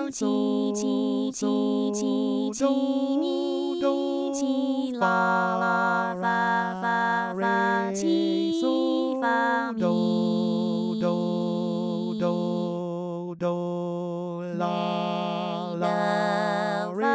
ti ti ti ti ti mi ti la la fa fa fa ti fa mi do la la re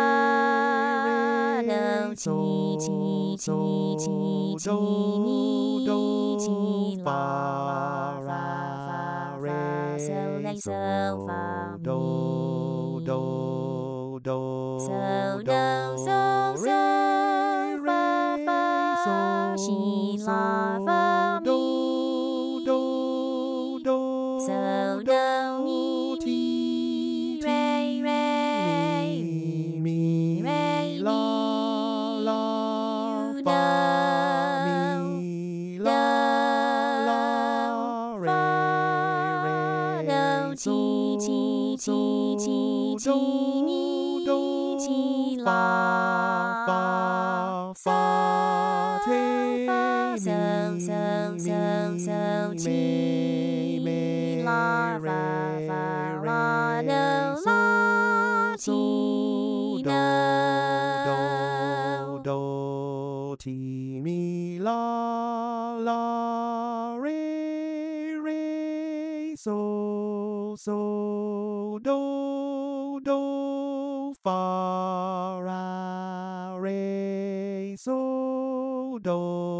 re so so do do fa ra re so do do so do so so fa fa si la fa mi so do mi mi re re mi re la la fa mi la la re re so ti ti ti ti mi ti la fa fa te so so so so ti la fa fa la do la ti do ti mi la la re re so do fa ra re so do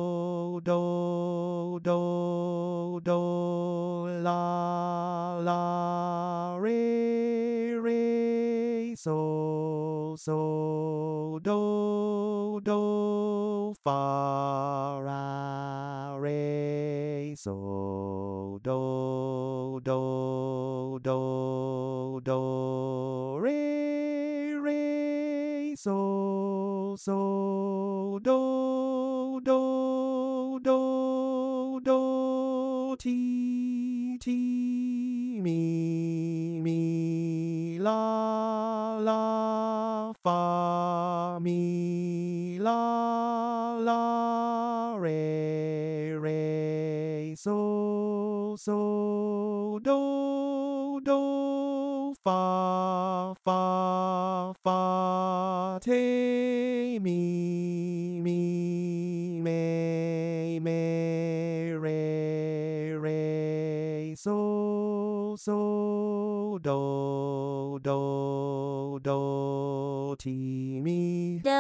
la la re so do fa ra re so do re so do ti mi la la fa mi la la re so do fa fa te mi me re so do ti mi do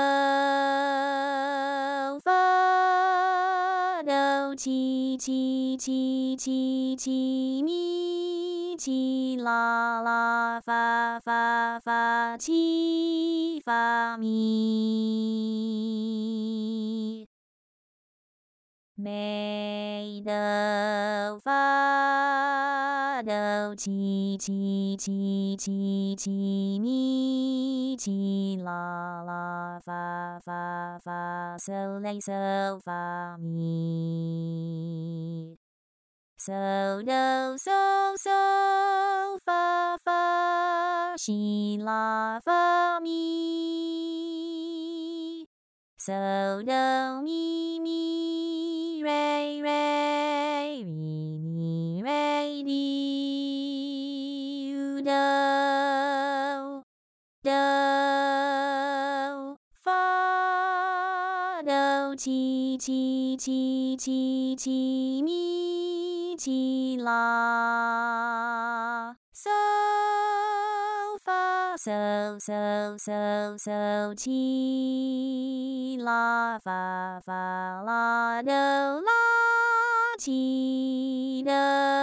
fa do ti ti ti ti ti mi ti la la fa fa fa ti fa mi do fa do ti ti ti ti ti mi ti la la fa fa fa so fa mi so do so fa fa si la fa mi so do mi re re mi re di do fa do ti ti ti ti ti mi ti la so fa so ti la fa fa la do la ti do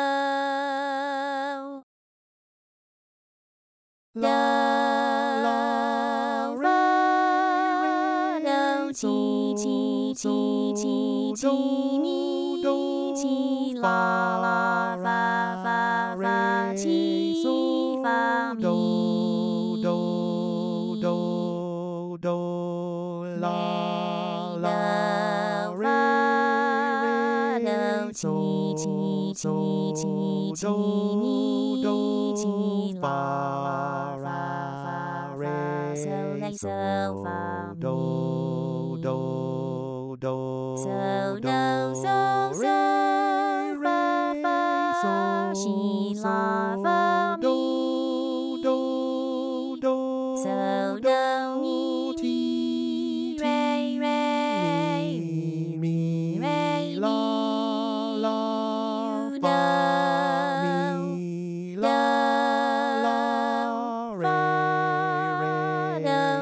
la la re do ti ti ti ti ti mi ti la la fa fa fa ti fa mi do la la re so mi ti fa ra re so do si la fa mi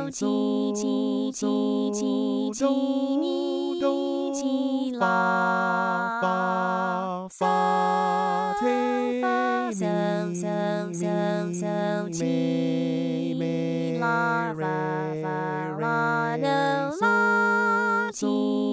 起起起起起咪起啦发发提发嗦嗦嗦嗦起咪啦发发啦哆啦起。